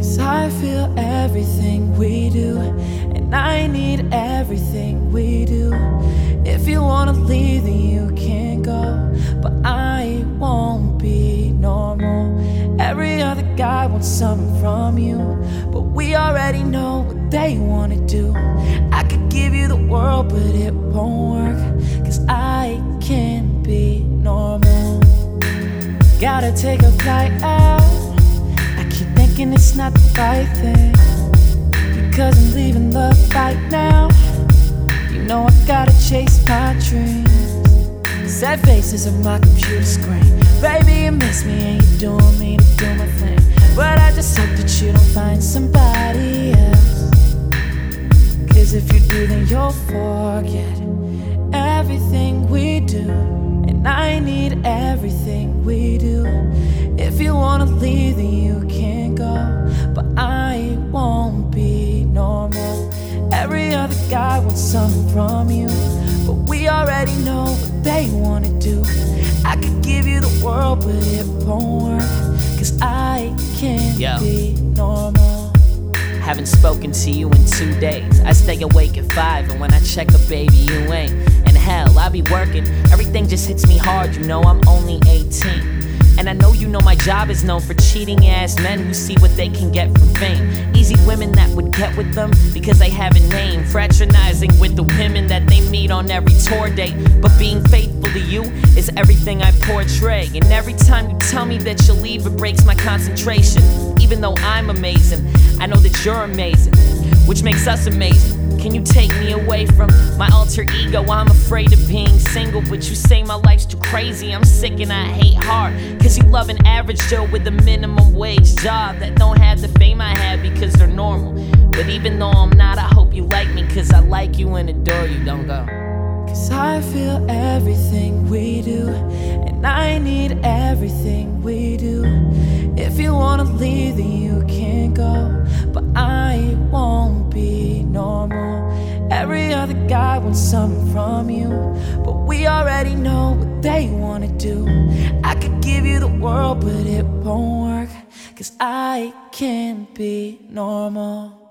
'Cause I feel everything we do, and I need everything we do. If you wanna leave, then you can go, but I won't be normal. Every other guy wants something from you, but we already know what they wanna do. I could give you the world, but it won't work, 'cause I can't be normal. Gotta take a flight out. I keep thinking it's not the right thing, because I'm leaving the fight now. You know I gotta chase my dreams. Sad faces on my computer screen. Baby, you miss me and you're doing me to do my thing, but I just hope that you don't find somebody else. 'Cause if you do, then you'll forget everything we do, and I need everything we do. If you wanna leave, then you can go, but I won't be normal. Every other guy wants something from you, but we already know what they wanna do. I could give you the world, but it won't work, 'cause I can't be normal. Haven't spoken to you in 2 days. I stay awake at 5, and when I check up, baby, you ain't. And hell, I be working. Everything just hits me hard, you know I'm only 18. And I know you know my job is known for cheating ass men who see what they can get from fame. Easy women that would get with them because they have a name. Fraternizing with the women that they meet on every tour date. But being faithful to you is everything I portray. And every time you tell me that you'll leave, it breaks my concentration. Even though I'm amazing, I know that you're amazing, which makes us amazing. Can you take me away from my alter ego? I'm afraid of being single, but you say my life's too crazy. I'm sick and I hate hard, 'cause you love an average Joe with a minimum wage job that don't have the fame I have because they're normal. But even though I'm not, I hope you like me, 'cause I like you and adore you. Don't go. 'Cause I feel everything we do, and I need everything we do. If you wanna leave, then you can go, but I won't be normal. Every other guy wants something from you, but we already know what they wanna do. I could give you the world, but it won't work, 'cause I can't be normal.